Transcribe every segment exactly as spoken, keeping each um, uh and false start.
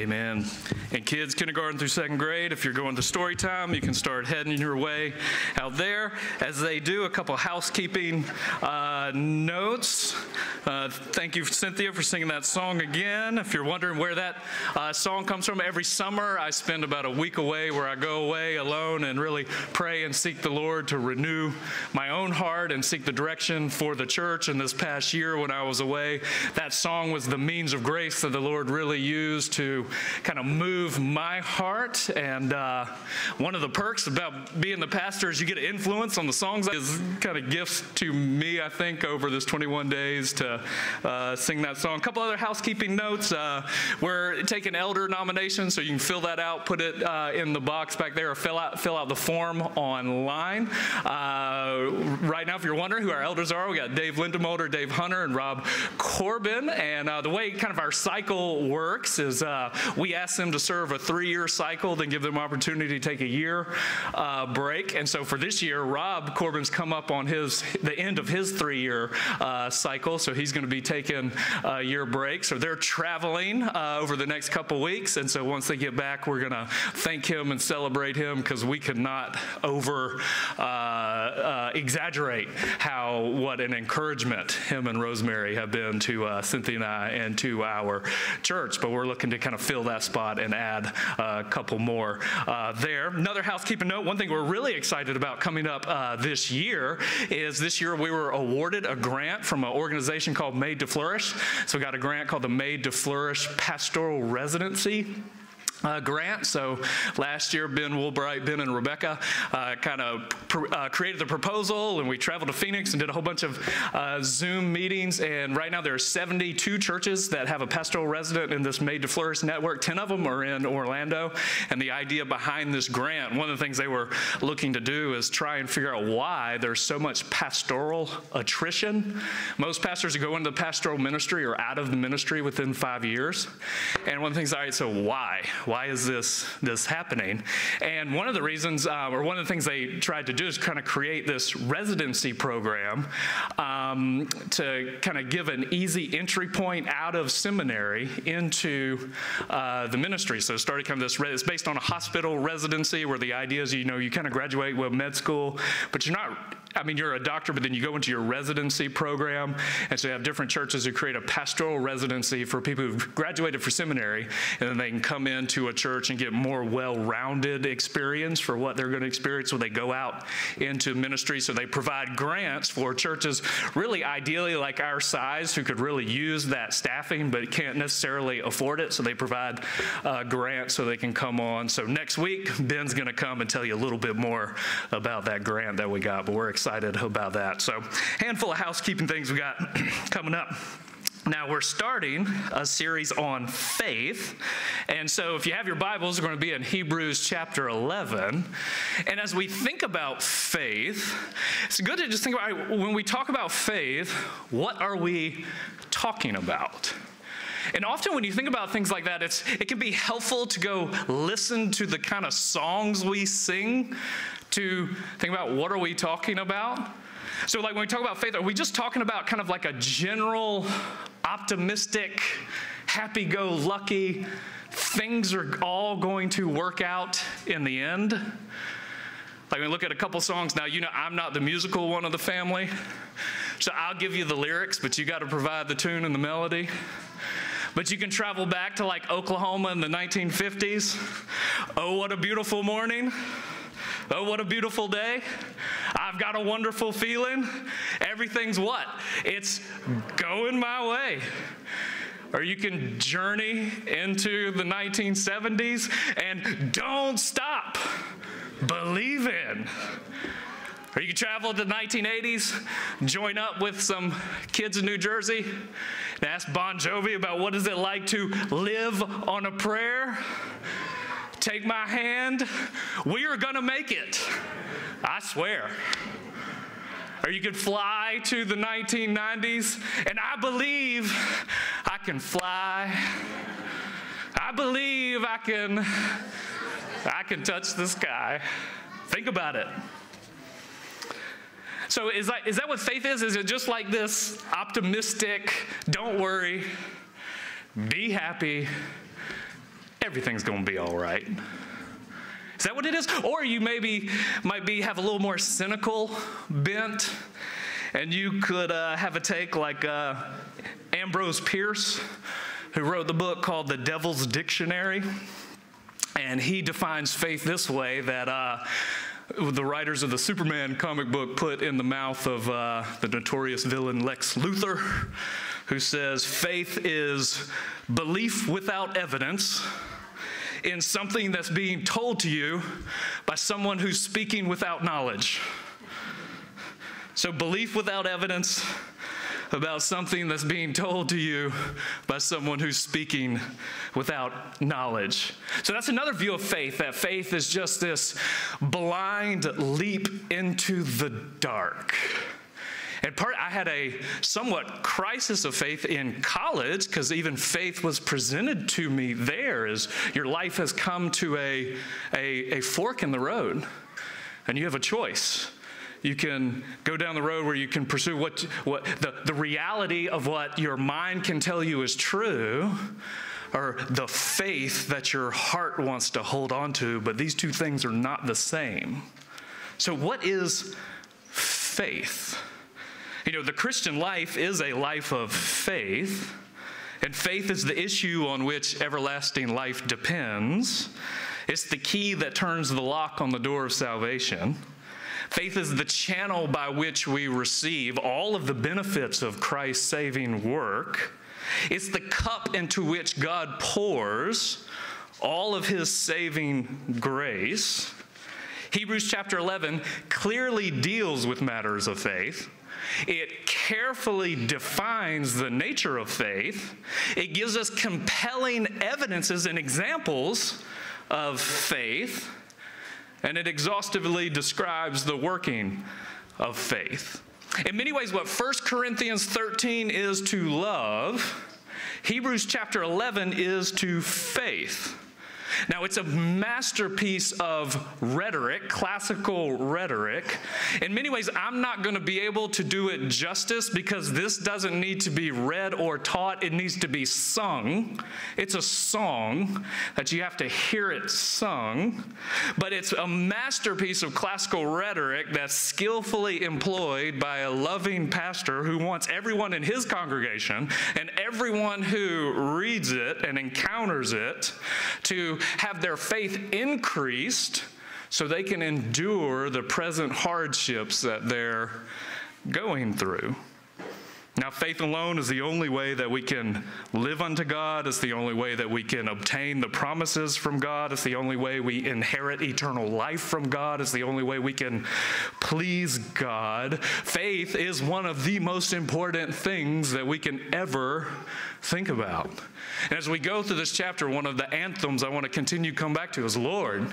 Amen. And kids, kindergarten through second grade, if you're going to story time, you can start heading your way out there. As they do, a couple housekeeping uh, notes. Uh, thank you, Cynthia, for singing that song again. If you're wondering where that uh, song comes from, every summer I spend about a week away where I go away alone and really pray and seek the Lord to renew my own heart and seek the direction for the church. And this past year when I was away, that song was the means of grace that the Lord really used to kind of move my heart. And uh, one of the perks about being the pastor is you get influence on the songs. Is kind of gifts to me, I think, over this twenty-one days to uh, sing that song. A couple other housekeeping notes. Uh, we're taking elder nominations, so you can fill that out, put it uh, in the box back there, or fill out fill out the form online. Uh, right now, if you're wondering who our elders are, we got Dave Lindemolder, Dave Hunter, and Rob Corbin. And uh, the way kind of our cycle works is uh, we ask them to serve a three-year cycle, then give them opportunity to take a year uh, break. And so for this year, Rob Corbin's come up on his the end of his three-year uh, cycle, so he's going to be taking a year break. So they're traveling uh, over the next couple weeks, and so once they get back, we're going to thank him and celebrate him, because we could not over uh, uh, exaggerate how what an encouragement him and Rosemary have been to uh, Cynthia and I and to our church. But we're looking to kind of fill that spot and add uh, a couple more uh, there. Another housekeeping note, one thing we're really excited about coming up uh, this year is this year we were awarded a grant from an organization called Made to Flourish. So we got a grant called the Made to Flourish Pastoral Residency Uh, grant. So last year, Ben Woolbright, Ben and Rebecca uh, kind of pr uh, created the proposal, and we traveled to Phoenix and did a whole bunch of uh, Zoom meetings. And right now there are seventy-two churches that have a pastoral resident in this Made to Flourish network. ten of them are in Orlando. And the idea behind this grant, one of the things they were looking to do is try and figure out why there's so much pastoral attrition. Most pastors who go into the pastoral ministry are out of the ministry within five years. And one of the things I, so why? Why is this this happening? And one of the reasons, uh, or one of the things they tried to do is kind of create this residency program um, to kind of give an easy entry point out of seminary into uh, the ministry. So it started kind of this, it's based on a hospital residency where the idea is, you know, you kind of graduate with med school, but you're not, I mean, you're a doctor, but then you go into your residency program. And so you have different churches who create a pastoral residency for people who've graduated for seminary, and then they can come into a church and get more well-rounded experience for what they're going to experience when they go out into ministry. So they provide grants for churches, really ideally like our size, who could really use that staffing, but can't necessarily afford it. So they provide uh, grants so they can come on. So next week, Ben's going to come and tell you a little bit more about that grant that we got, but we're excited excited about that. So handful of housekeeping things we got coming up. Now, we're starting a series on faith, and so if you have your Bibles, we're going to be in Hebrews chapter eleven. And as we think about faith, it's good to just think about, when we talk about faith, what are we talking about? And often when you think about things like that, it's, it can be helpful to go listen to the kind of songs we sing to think about what are we talking about. So like when we talk about faith, are we just talking about kind of like a general, optimistic, happy-go-lucky, things are all going to work out in the end? Like we look at a couple songs. Now, you know, I'm not the musical one of the family, so I'll give you the lyrics, but you got to provide the tune and the melody. But you can travel back to like Oklahoma in the nineteen fifties. Oh, what a beautiful morning. Oh, what a beautiful day. I've got a wonderful feeling. Everything's what? It's going my way. Or you can journey into the nineteen seventies and don't stop. Believe in. Or you can travel to the nineteen eighties, join up with some kids in New Jersey, and ask Bon Jovi about what is it like to live on a prayer. Take my hand, we are gonna make it, I swear. Or you could fly to the nineteen nineties, and I believe I can fly. I believe I can, I can touch the sky. Think about it. So is that, is that what faith is? Is it just like this optimistic, don't worry, be happy, everything's going to be all right. Is that what it is? Or you maybe might be have a little more cynical bent, and you could uh, have a take like uh, Ambrose Pierce, who wrote the book called The Devil's Dictionary. And he defines faith this way, that uh, the writers of the Superman comic book put in the mouth of uh, the notorious villain Lex Luthor, who says faith is belief without evidence in something that's being told to you by someone who's speaking without knowledge. So belief without evidence about something that's being told to you by someone who's speaking without knowledge. So that's another view of faith, that faith is just this blind leap into the dark. And part, I had a somewhat crisis of faith in college, because even faith was presented to me there as your life has come to a, a, a fork in the road, and you have a choice. You can go down the road where you can pursue what, what the, the reality of what your mind can tell you is true, or the faith that your heart wants to hold on to, but these two things are not the same. So what is faith? You know, the Christian life is a life of faith, and faith is the issue on which everlasting life depends. It's the key that turns the lock on the door of salvation. Faith is the channel by which we receive all of the benefits of Christ's saving work. It's the cup into which God pours all of his saving grace. Hebrews chapter eleven clearly deals with matters of faith. It carefully defines the nature of faith. It gives us compelling evidences and examples of faith. And it exhaustively describes the working of faith. In many ways, what First Corinthians thirteen is to love, Hebrews chapter eleven is to faith. Now, it's a masterpiece of rhetoric, classical rhetoric. In many ways, I'm not going to be able to do it justice, because this doesn't need to be read or taught. It needs to be sung. It's a song that you have to hear it sung. But it's a masterpiece of classical rhetoric that's skillfully employed by a loving pastor who wants everyone in his congregation and everyone who reads it and encounters it to have their faith increased so they can endure the present hardships that they're going through. Now, faith alone is the only way that we can live unto God. It's the only way that we can obtain the promises from God. It's the only way we inherit eternal life from God. It's the only way we can please God. Faith is one of the most important things that we can ever think about. And as we go through this chapter, one of the anthems I want to continue to come back to is, Lord,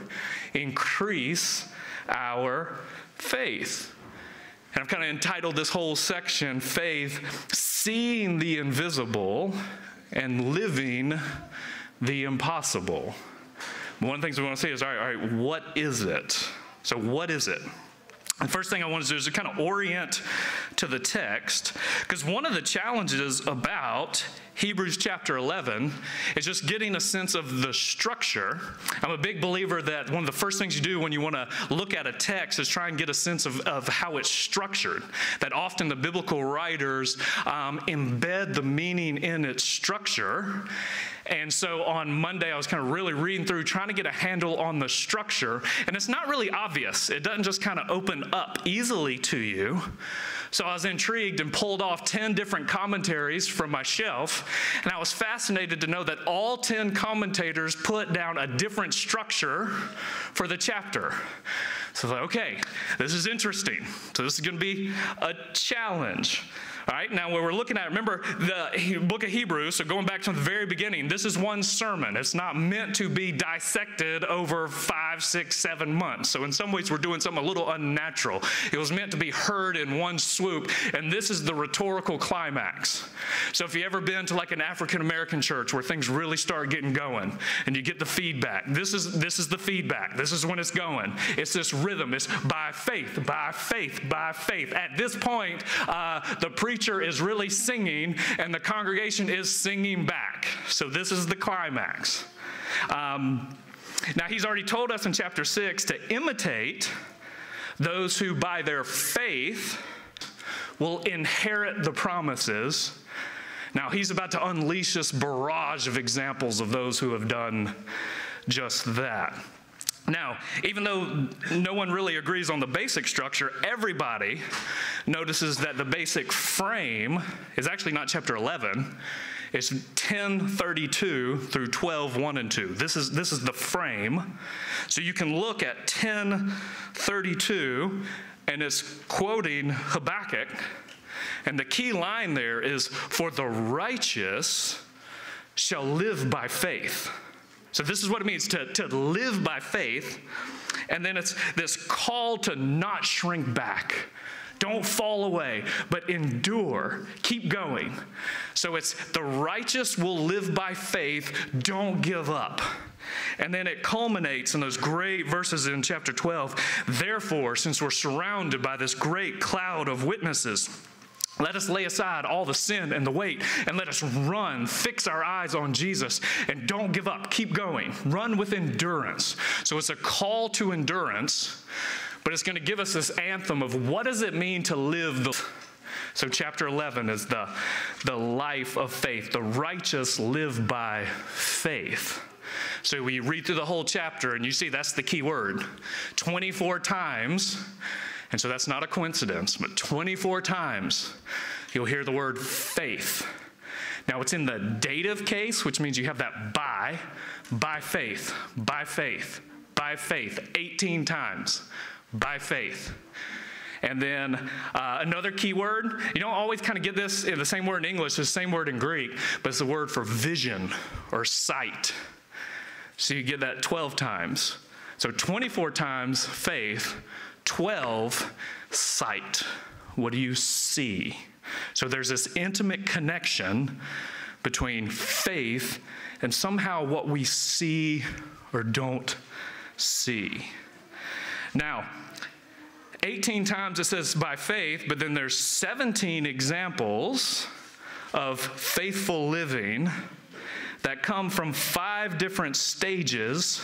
increase our faith. And I've kind of entitled this whole section, Faith, Seeing the Invisible and Living the Impossible. One of the things we want to say is, all right, all right, what is it? So what is it? The first thing I want to do is to kind of orient to the text, because one of the challenges about Hebrews chapter eleven is just getting a sense of the structure. I'm a big believer that one of the first things you do when you want to look at a text is try and get a sense of, of how it's structured. That often the biblical writers um, embed the meaning in its structure. And so on Monday, I was kind of really reading through, trying to get a handle on the structure. And it's not really obvious. It doesn't just kind of open up easily to you. So I was intrigued and pulled off ten different commentaries from my shelf. And I was fascinated to know that all ten commentators put down a different structure for the chapter. So I was like, okay, this is interesting. So this is going to be a challenge. All right, now what we're looking at, remember the book of Hebrews, so going back to the very beginning, this is one sermon. It's not meant to be dissected over five, six, seven months. So in some ways, we're doing something a little unnatural. It was meant to be heard in one swoop, and this is the rhetorical climax. So if you've ever been to like an African-American church where things really start getting going, and you get the feedback, this is, this is the feedback. This is when it's going. It's this rhythm. It's by faith, by faith, by faith. At this point, uh, the preacher is really singing, and the congregation is singing back. So this is the climax. Um, now, he's already told us in chapter six to imitate those who by their faith will inherit the promises. Now, he's about to unleash this barrage of examples of those who have done just that. Now, even though no one really agrees on the basic structure, everybody notices that the basic frame is actually not chapter eleven. It's ten thirty-two through twelve, one and two. This is, this is the frame. So you can look at ten thirty-two, and it's quoting Habakkuk. And the key line there is, "For the righteous shall live by faith." So this is what it means to, to live by faith. And then it's this call to not shrink back. Don't fall away, but endure. Keep going. So it's the righteous will live by faith. Don't give up. And then it culminates in those great verses in chapter twelve. "Therefore, since we're surrounded by this great cloud of witnesses, let us lay aside all the sin and the weight, and let us run, fix our eyes on Jesus, and don't give up. Keep going. Run with endurance." So it's a call to endurance, but it's going to give us this anthem of what does it mean to live the... So chapter eleven is the, the life of faith. The righteous live by faith. So we read through the whole chapter, and you see that's the key word. twenty-four times... And so that's not a coincidence, but twenty-four times you'll hear the word faith. Now it's in the dative case, which means you have that by, by faith, by faith, by faith, eighteen times, by faith. And then uh, another key word, you don't always kind of get this in the same word in English, the same word in Greek, but it's the word for vision or sight. So you get that twelve times. So twenty-four times faith, twelve, sight. What do you see? So there's this intimate connection between faith and somehow what we see or don't see. Now, eighteen times it says by faith, but then there's seventeen examples of faithful living that come from five different stages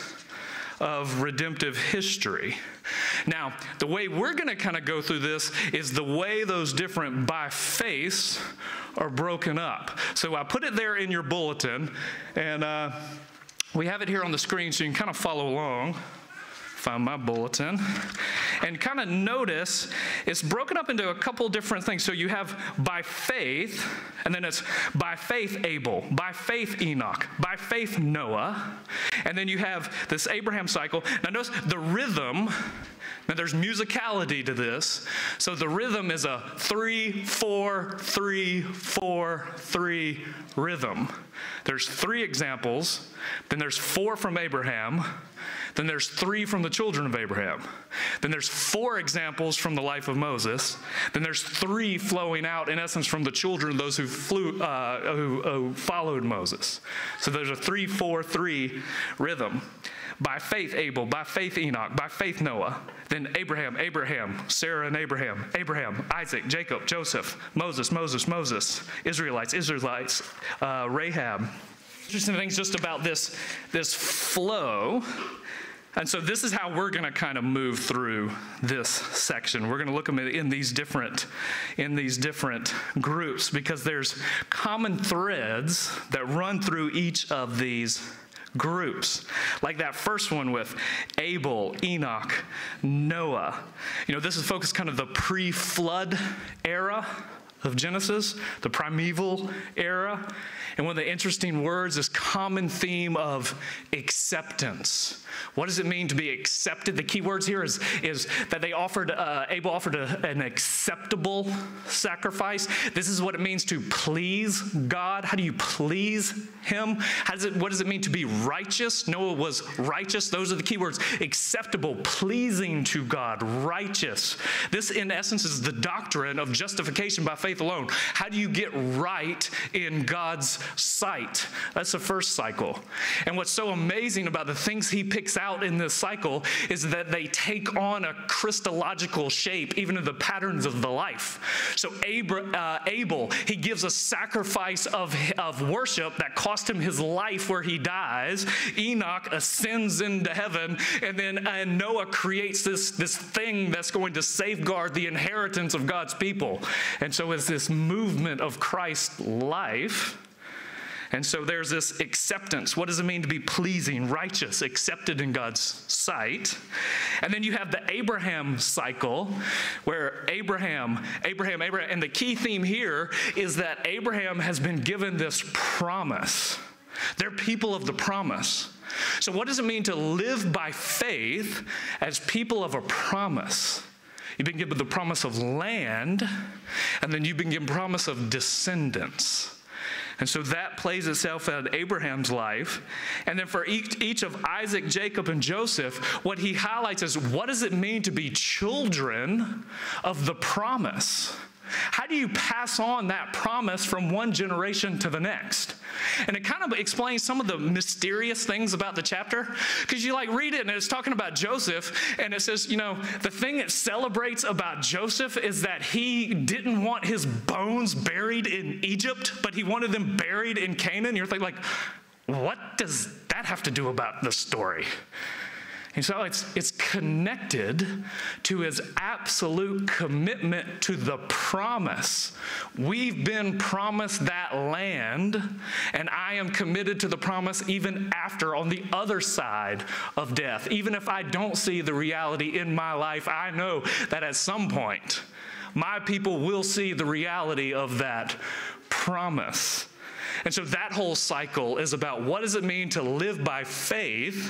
of redemptive history. Now, the way we're going to kind of go through this is the way those different by faiths are broken up. So I put it there in your bulletin, and uh, we have it here on the screen so you can kind of follow along. Find my bulletin. And kind of notice it's broken up into a couple different things. So you have by faith, and then it's by faith Abel, by faith Enoch, by faith Noah, and then you have this Abraham cycle. Now notice the rhythm. Now there's musicality to this. So the rhythm is a three, four, three, four, three rhythm. There's three examples. Then there's four from Abraham. Then there's three from the children of Abraham. Then there's four examples from the life of Moses. Then there's three flowing out, in essence, from the children of those who flew, uh, who, who followed Moses. So there's a three, four, three rhythm. By faith Abel, by faith Enoch, by faith Noah. Then Abraham, Abraham, Sarah and Abraham, Abraham, Isaac, Jacob, Joseph, Moses, Moses, Moses, Israelites, Israelites, uh, Rahab. Interesting things just about this, this flow. And so this is how we're going to kind of move through this section. We're going to look at them in these different, in these different groups because there's common threads that run through each of these groups. Like that first one with Abel, Enoch, Noah. You know, this is focused kind of the pre-flood era of Genesis, the primeval era. And one of the interesting words is common theme of acceptance. What does it mean to be accepted? The key words here is, is that they offered, uh, Abel offered a, an acceptable sacrifice. This is what it means to please God. How do you please him? How does it, what does it mean to be righteous? Noah was righteous. Those are the key words. Acceptable, pleasing to God, righteous. This, in essence, is the doctrine of justification by faith faith alone? How do you get right in God's sight? That's the first cycle. And what's so amazing about the things he picks out in this cycle is that they take on a Christological shape, even in the patterns of the life. So Abra, uh, Abel, he gives a sacrifice of, of worship that cost him his life where he dies. Enoch ascends into heaven, and then uh, Noah creates this, this thing that's going to safeguard the inheritance of God's people. And so it's this movement of Christ's life. And so there's this acceptance. What does it mean to be pleasing, righteous, accepted in God's sight? And then you have the Abraham cycle, where Abraham, Abraham, Abraham, and the key theme here is that Abraham has been given this promise. They're people of the promise. So what does it mean to live by faith as people of a promise? You've been given the promise of land, and then you've been given promise of descendants. And so that plays itself out in Abraham's life. And then for each, each of Isaac, Jacob, and Joseph, what he highlights is, what does it mean to be children of the promise? How do you pass on that promise from one generation to the next? And it kind of explains some of the mysterious things about the chapter, because you like read it and it's talking about Joseph, and it says, you know, the thing it celebrates about Joseph is that he didn't want his bones buried in Egypt, but he wanted them buried in Canaan. You're thinking, like, what does that have to do about the story? And so it's, it's connected to his absolute commitment to the promise. We've been promised that land, and I am committed to the promise even after, on the other side of death. Even if I don't see the reality in my life, I know that at some point, my people will see the reality of that promise. And so that whole cycle is about, what does it mean to live by faith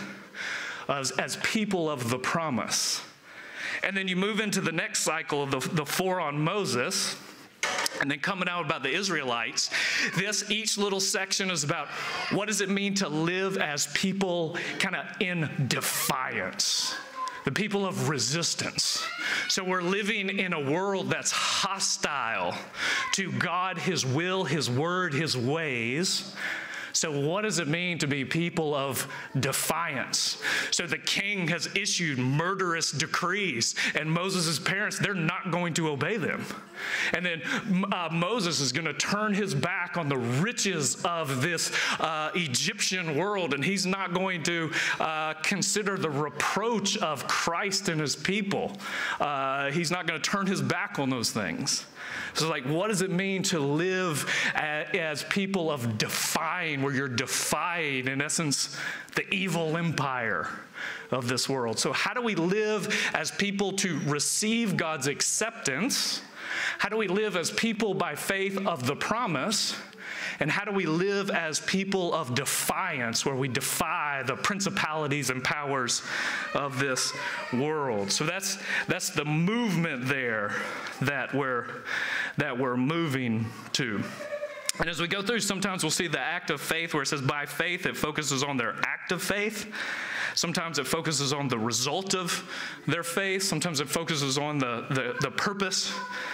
As, as people of the promise? And then you move into the next cycle of the, the four on Moses, and then coming out about the Israelites. This, each little section is about, what does it mean to live as people kind of in defiance, the people of resistance. So we're living in a world that's hostile to God, his will, his word, his ways. So what does it mean to be people of defiance? So the king has issued murderous decrees, and Moses' parents, they're not going to obey them. And then uh, Moses is going to turn his back on the riches of this uh, Egyptian world, and he's not going to uh, consider the reproach of Christ and his people. Uh, he's not going to turn his back on those things. So like, what does it mean to live as people of defying, where you're defying, in essence, the evil empire of this world? So how do we live as people to receive God's acceptance? How do we live as people by faith of the promise? And how do we live as people of defiance, where we defy the principalities and powers of this world? So that's that's the movement there that we're that we're moving to. And as we go through, sometimes we'll see the act of faith, where it says by faith, it focuses on their act of faith. Sometimes it focuses on the result of their faith. Sometimes it focuses on the, the, the purpose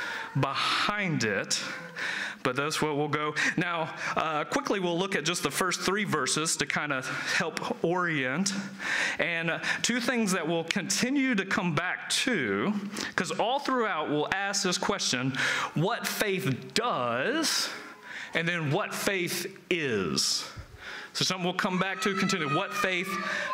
behind it. But that's where we'll go. Now, uh, quickly we'll look at just the first three verses to kind of help orient. And uh, two things that we'll continue to come back to, because all throughout we'll ask this question, what faith does, and then what faith is. So something we'll come back to, continue. What faith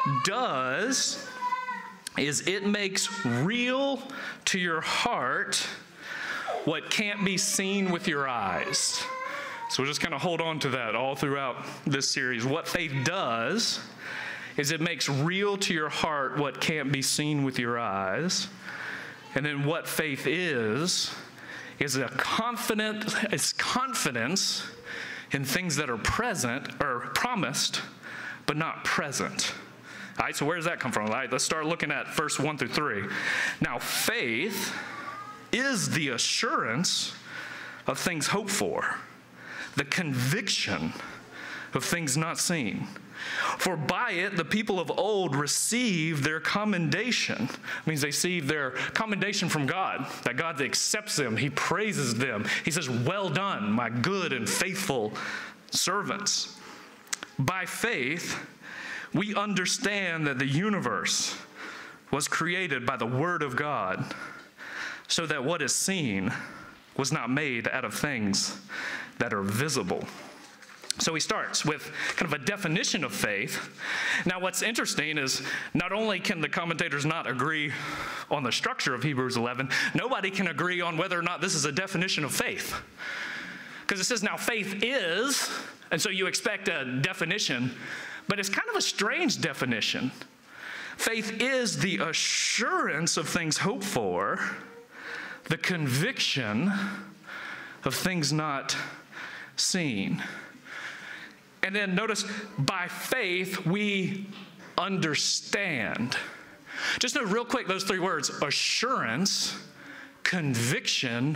does is it makes real to your heart what can't be seen with your eyes. So we'll just kind of hold on to that all throughout this series. What faith does is it makes real to your heart what can't be seen with your eyes. And then what faith is, is a confident, it's confidence in things that are present or promised, but not present. All right, so where does that come from? All right, let's start looking at verse one through three. Now, faith is the assurance of things hoped for, the conviction of things not seen. For by it the people of old received their commendation. It means they receive their commendation from God, that God accepts them, he praises them. He says, well done, my good and faithful servants. By faith, we understand that the universe was created by the word of God, so that what is seen was not made out of things that are visible. So he starts with kind of a definition of faith. Now what's interesting is not only can the commentators not agree on the structure of Hebrews eleven, nobody can agree on whether or not this is a definition of faith. Because it says now faith is, and so you expect a definition, but it's kind of a strange definition. Faith is the assurance of things hoped for, the conviction of things not seen. And then notice, by faith we understand. Just note real quick those three words: assurance, conviction,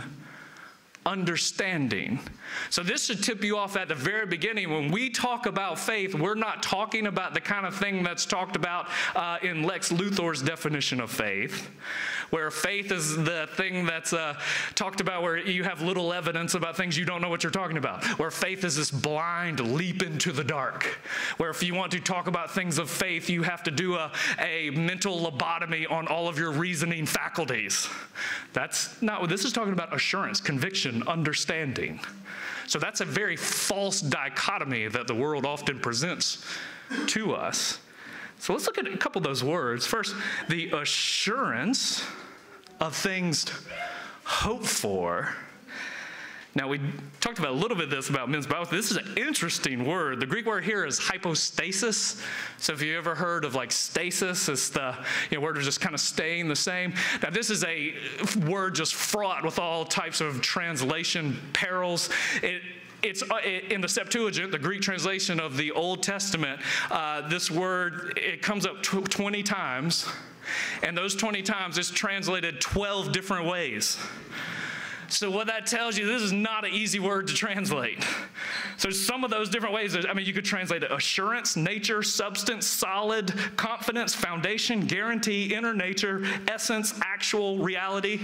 understanding. So this should tip you off at the very beginning. When we talk about faith, we're not talking about the kind of thing that's talked about uh, in Lex Luthor's definition of faith, where faith is the thing that's uh, talked about where you have little evidence about things you don't know what you're talking about, where faith is this blind leap into the dark, where if you want to talk about things of faith, you have to do a, a mental lobotomy on all of your reasoning faculties. That's not what this is talking about. Assurance, conviction, understanding. So that's a very false dichotomy that the world often presents to us. So let's look at a couple of those words. First, the assurance of things hoped for. Now, we talked about a little bit of this about men's Bible. This is an interesting word. The Greek word here is hypostasis. So if you ever heard of like stasis, it's the you know, word is just kind of staying the same. Now, this is a word just fraught with all types of translation perils. It, It's in the Septuagint, the Greek translation of the Old Testament. Uh, this word, it comes up twenty times, and those twenty times it's translated twelve different ways. So what that tells you, this is not an easy word to translate. So some of those different ways, I mean, you could translate it assurance, nature, substance, solid, confidence, foundation, guarantee, inner nature, essence, actual, reality.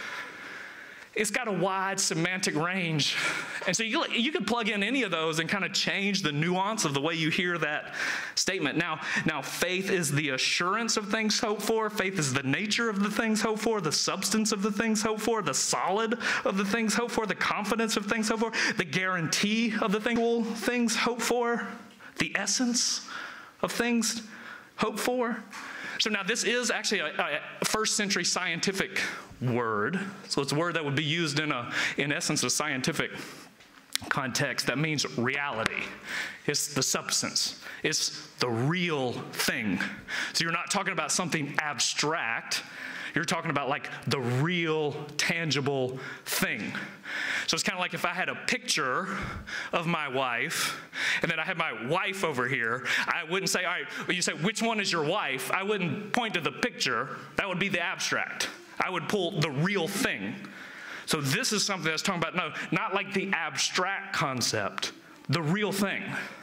It's got a wide semantic range. And so you, you could plug in any of those and kind of change the nuance of the way you hear that statement. Now, now, faith is the assurance of things hoped for. Faith is the nature of the things hoped for, the substance of the things hoped for, the solid of the things hoped for, the confidence of things hoped for, the guarantee of the things hoped for, the essence of things hoped for. So now this is actually a, a first century scientific word. So it's a word that would be used in, a, in essence, a scientific context. That means reality. It's the substance. It's the real thing. So you're not talking about something abstract. You're talking about like the real, tangible thing. So it's kind of like if I had a picture of my wife, and then I had my wife over here, I wouldn't say, all right, well, you say, which one is your wife? I wouldn't point to the picture. That would be the abstract. I would pull the real thing. So this is something that's talking about, no, not like the abstract concept, the real thing.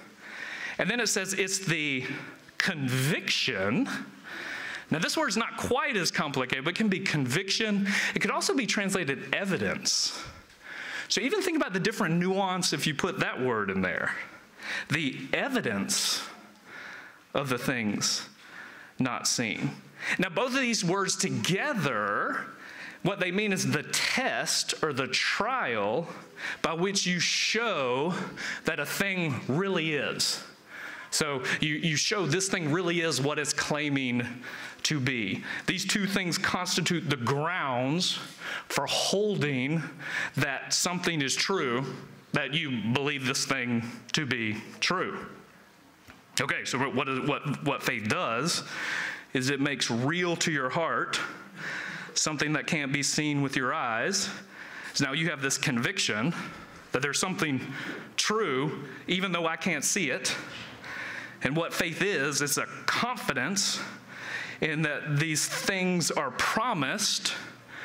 And then it says it's the conviction. Now, this word is not quite as complicated, but it can be conviction. It could also be translated evidence. So even think about the different nuance if you put that word in there. The evidence of the things not seen. Now, both of these words together, what they mean is the test or the trial by which you show that a thing really is. So you, you show this thing really is what it's claiming to be. These two things constitute the grounds for holding that something is true, that you believe this thing to be true. Okay, so what, is, what, what faith does is it makes real to your heart something that can't be seen with your eyes. So now you have this conviction that there's something true, even though I can't see it. And what faith is, it's a confidence in that these things are promised,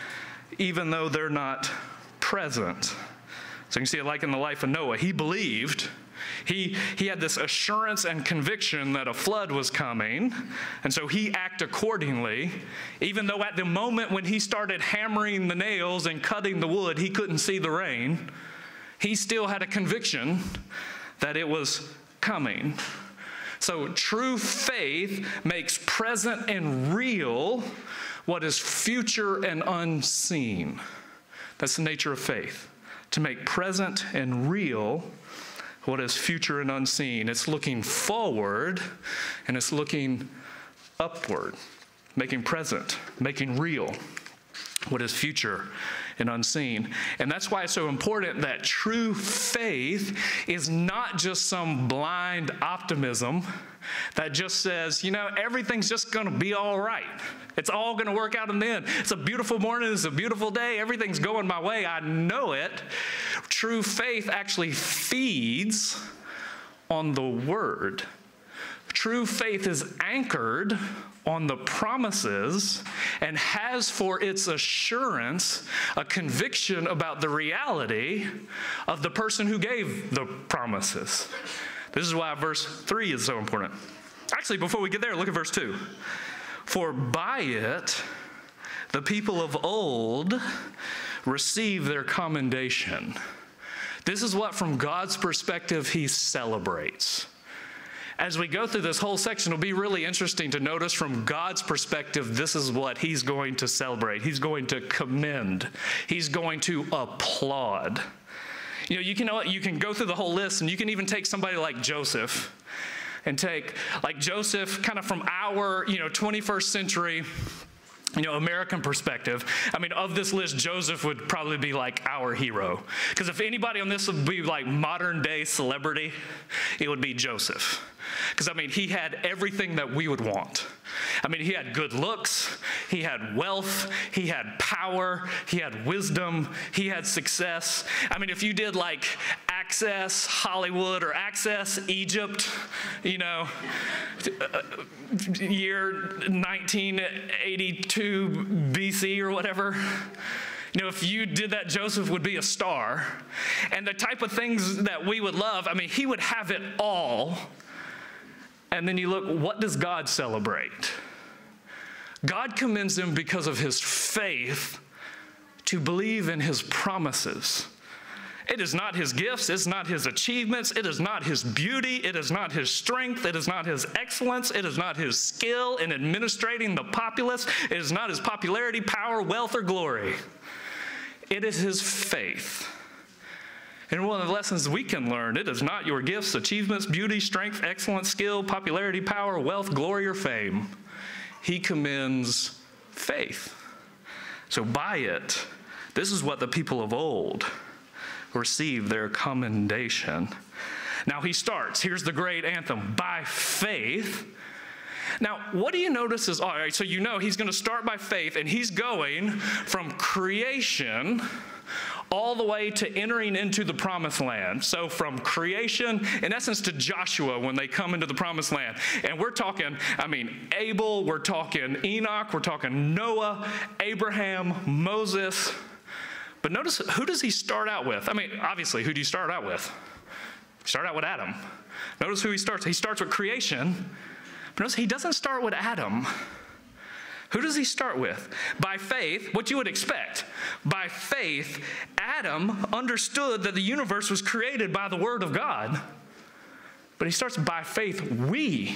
even though they're not present. So you can see it like in the life of Noah. He believed, He, he had this assurance and conviction that a flood was coming, and so he acted accordingly, even though at the moment when he started hammering the nails and cutting the wood, he couldn't see the rain. He still had a conviction that it was coming. So true faith makes present and real what is future and unseen. That's the nature of faith, to make present and real what is future and unseen. It's looking forward and it's looking upward, making present, making real what is future and unseen. And that's why it's so important that true faith is not just some blind optimism that just says, you know, everything's just going to be all right. It's all going to work out in the end. It's a beautiful morning. It's a beautiful day. Everything's going my way. I know it. True faith actually feeds on the word. True faith is anchored on the promises and has for its assurance a conviction about the reality of the person who gave the promises. This is why verse three is so important. Actually, before we get there, look at verse two. For by it the people of old receive their commendation. This is what, from God's perspective, he celebrates. As we go through this whole section, it'll be really interesting to notice from God's perspective, this is what he's going to celebrate. He's going to commend. He's going to applaud. You know, you can, you can go through the whole list, and you can even take somebody like Joseph and take, like Joseph, kind of from our, you know, twenty-first century, you know, American perspective. I mean, of this list, Joseph would probably be like our hero. Because if anybody on this would be like modern day celebrity, it would be Joseph. Because, I mean, he had everything that we would want. I mean, he had good looks, he had wealth, he had power, he had wisdom, he had success. I mean, if you did like Access Hollywood or Access Egypt, you know, year nineteen eighty-two B C or whatever, you know, if you did that, Joseph would be a star. And the type of things that we would love, I mean, he would have it all. And then you look, what does God celebrate? God commends him because of his faith to believe in his promises. It is not his gifts, it's not his achievements, it is not his beauty, it is not his strength, it is not his excellence, it is not his skill in administrating the populace, it is not his popularity, power, wealth, or glory. It is his faith. And one of the lessons we can learn, it is not your gifts, achievements, beauty, strength, excellence, skill, popularity, power, wealth, glory, or fame. He commends faith. So by it, this is what the people of old received their commendation. Now he starts, here's the great anthem, by faith. Now, what do you notice is, all right, so you know he's going to start by faith, and he's going from creation all the way to entering into the promised land. So from creation, in essence, to Joshua when they come into the promised land. And we're talking, I mean, Abel, we're talking Enoch, we're talking Noah, Abraham, Moses. But notice, who does he start out with? I mean, obviously, who do you start out with? You start out with Adam. Notice who he starts. He starts with creation. But notice he doesn't start with Adam. Who does he start with? By faith, what you would expect. By faith, Adam understood that the universe was created by the word of God. But he starts by faith, we.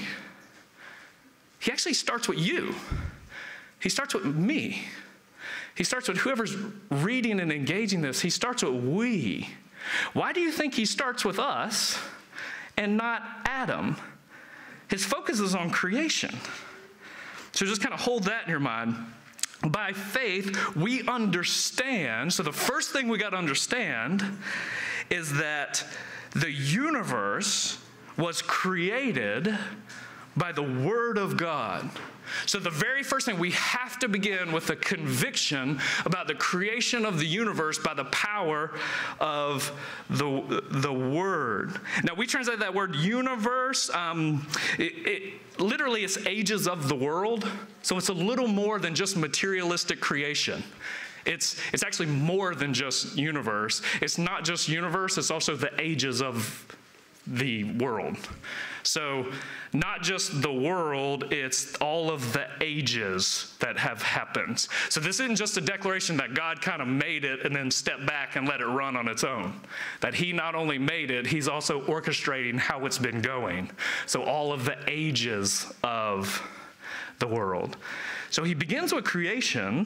He actually starts with you. He starts with me. He starts with whoever's reading and engaging this. He starts with we. Why do you think he starts with us and not Adam? His focus is on creation. So just kind of hold that in your mind. By faith, we understand. So the first thing we got to understand is that the universe was created by the Word of God. So the very first thing, we have to begin with a conviction about the creation of the universe by the power of the, the Word. Now, we translate that word universe, um, it, it literally is ages of the world. So it's a little more than just materialistic creation. It's, it's actually more than just universe. It's not just universe, it's also the ages of the world. So not just the world, it's all of the ages that have happened. So this isn't just a declaration that God kind of made it and then stepped back and let it run on its own. That he not only made it, he's also orchestrating how it's been going. So all of the ages of the world. So he begins with creation,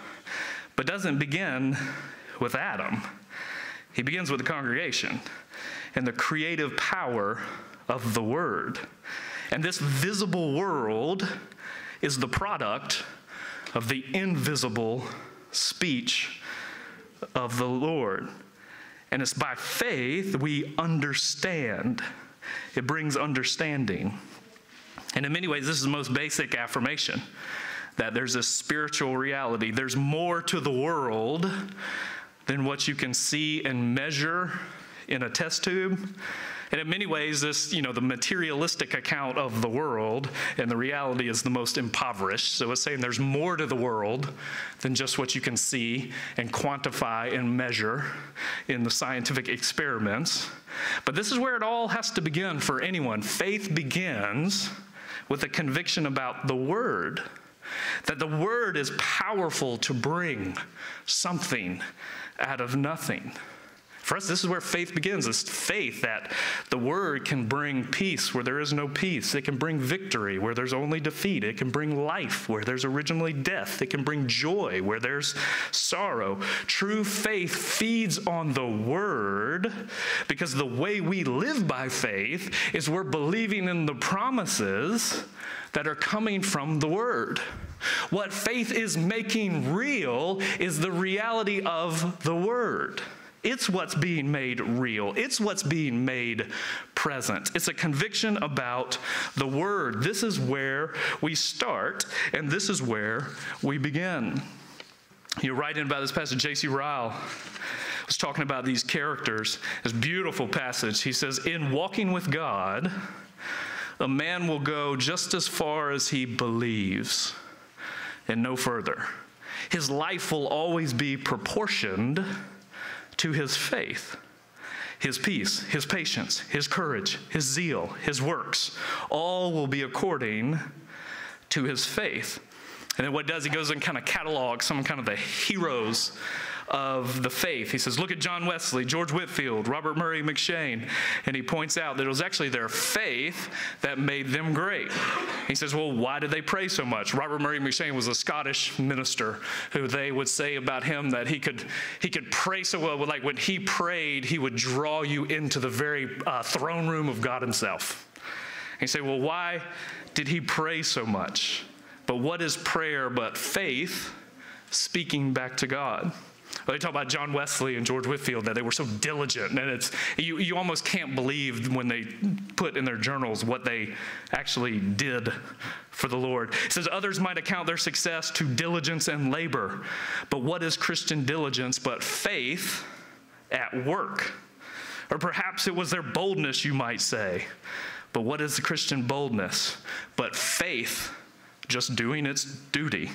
but doesn't begin with Adam. He begins with the congregation and the creative power of the Word. And this visible world is the product of the invisible speech of the Lord. And it's by faith we understand. It brings understanding. And in many ways, this is the most basic affirmation, that there's a spiritual reality. There's more to the world than what you can see and measure in a test tube. And in many ways, this, you know, the materialistic account of the world and the reality is the most impoverished. So it's saying there's more to the world than just what you can see and quantify and measure in the scientific experiments. But this is where it all has to begin for anyone. Faith begins with a conviction about the Word, that the Word is powerful to bring something out of nothing. For us, this is where faith begins. It's faith that the Word can bring peace where there is no peace. It can bring victory where there's only defeat. It can bring life where there's originally death. It can bring joy where there's sorrow. True faith feeds on the Word because the way we live by faith is we're believing in the promises that are coming from the Word. What faith is making real is the reality of the Word. It's what's being made real. It's what's being made present. It's a conviction about the Word. This is where we start, and this is where we begin. You're writing about this passage, J C Ryle was talking about these characters. This beautiful passage. He says, in walking with God, a man will go just as far as he believes and no further. His life will always be proportioned to his faith, his peace, his patience, his courage, his zeal, his works. All will be according to his faith. And then what does, he goes and kind of catalogs some kind of the heroes of the faith. He says, look at John Wesley, George Whitefield, Robert Murray McCheyne, and he points out that it was actually their faith that made them great. He says, well, why did they pray so much? Robert Murray McCheyne was a Scottish minister who they would say about him that he could he could pray so well, like when he prayed, he would draw you into the very uh, throne room of God himself. And you say, well, why did he pray so much? But what is prayer but faith speaking back to God? Well, they talk about John Wesley and George Whitefield, that they were so diligent, and it's you, you almost can't believe when they put in their journals what they actually did for the Lord. It says, others might account their success to diligence and labor, but what is Christian diligence but faith at work? Or perhaps it was their boldness, you might say. But what is the Christian boldness but faith just doing its duty?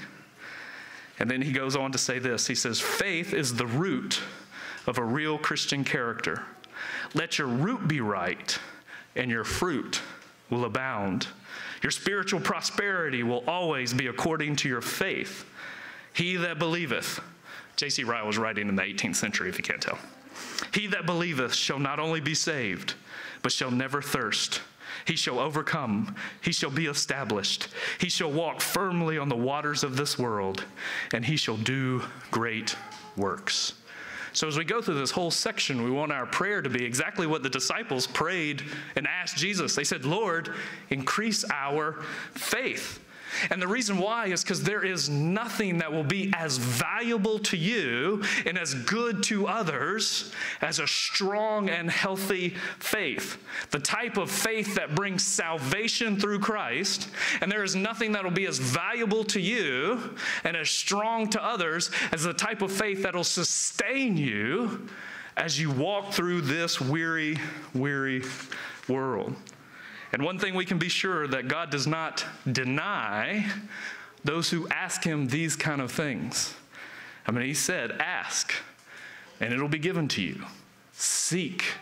And then he goes on to say this. He says, faith is the root of a real Christian character. Let your root be right, and your fruit will abound. Your spiritual prosperity will always be according to your faith. He that believeth, J C Ryle was writing in the eighteenth century, if you can't tell. He that believeth shall not only be saved, but shall never thirst. He shall overcome. He shall be established. He shall walk firmly on the waters of this world, and he shall do great works. So as we go through this whole section, we want our prayer to be exactly what the disciples prayed and asked Jesus. They said, Lord, increase our faith. And the reason why is because there is nothing that will be as valuable to you and as good to others as a strong and healthy faith. The type of faith that brings salvation through Christ. And there is nothing that will be as valuable to you and as strong to others as the type of faith that will sustain you as you walk through this weary, weary world. And one thing we can be sure that God does not deny those who ask him these kind of things. I mean, he said, ask, and it'll be given to you. Seek,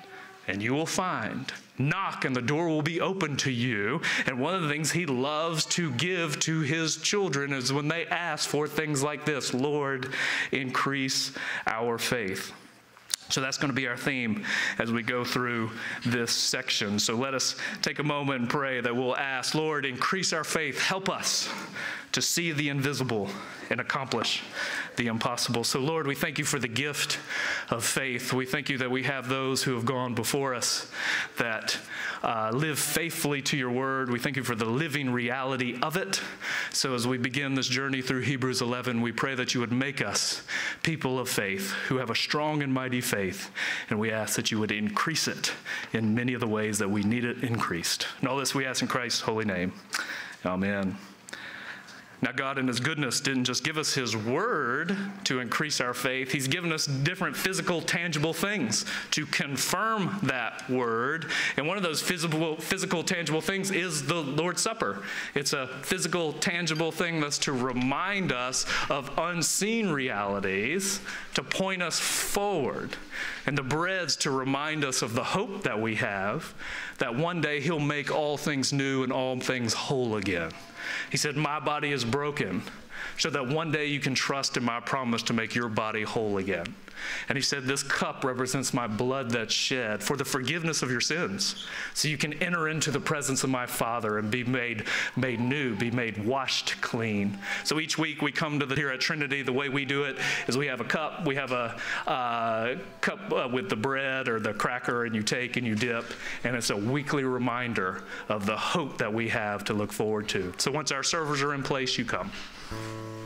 and you will find. Knock, and the door will be open to you. And one of the things he loves to give to his children is when they ask for things like this: Lord, increase our faith. So that's going to be our theme as we go through this section. So let us take a moment and pray that we'll ask, Lord, increase our faith. Help us to see the invisible and accomplish the impossible. So, Lord, we thank you for the gift of faith. We thank you that we have those who have gone before us that uh, live faithfully to your word. We thank you for the living reality of it. So as we begin this journey through Hebrews eleven, we pray that you would make us people of faith who have a strong and mighty faith. And we ask that you would increase it in many of the ways that we need it increased. And all this we ask in Christ's holy name. Amen. Now, God in his goodness didn't just give us his word to increase our faith. He's given us different physical, tangible things to confirm that word. And one of those physical, physical, tangible things is the Lord's Supper. It's a physical, tangible thing that's to remind us of unseen realities, to point us forward. And the bread's to remind us of the hope that we have, that one day he'll make all things new and all things whole again. He said, my body is broken, so that one day you can trust in my promise to make your body whole again. And he said, this cup represents my blood that's shed for the forgiveness of your sins, so you can enter into the presence of my Father and be made, made new, be made washed clean. So each week we come to the, here at Trinity, the way we do it is we have a cup, we have a uh, cup uh, with the bread or the cracker, and you take and you dip, and it's a weekly reminder of the hope that we have to look forward to. So once our servers are in place, you come.